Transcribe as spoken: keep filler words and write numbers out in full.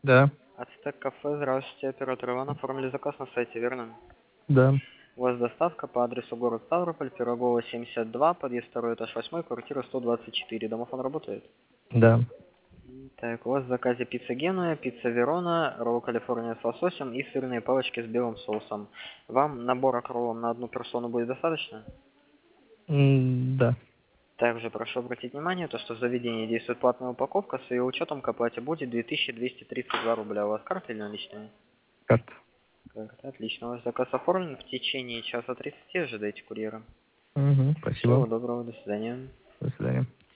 Да, Ацтек кафе, здравствуйте, оператор Иван, оформили заказ на сайте, верно? да, У вас доставка по адресу город Ставрополь, Пирогова, семьдесят два, подъезд второй этаж восьмой, квартира сто двадцать четыре. Домофон работает? да. Так, у вас в заказе пицца Генуя, пицца Верона, ролл Калифорния с лососем и сырные палочки с белым соусом. Вам набора к роллам на одну персону будет достаточно? М, Да, Также прошу обратить внимание, то, что в заведении действует платная упаковка, с ее учетом к оплате будет две тысячи двести тридцать два рубля. У вас карта или наличные? карта. Карта, отлично. Ваш заказ оформлен. В течение часа тридцати ожидайте курьера. Мгм, Всего спасибо. доброго, до свидания. До свидания.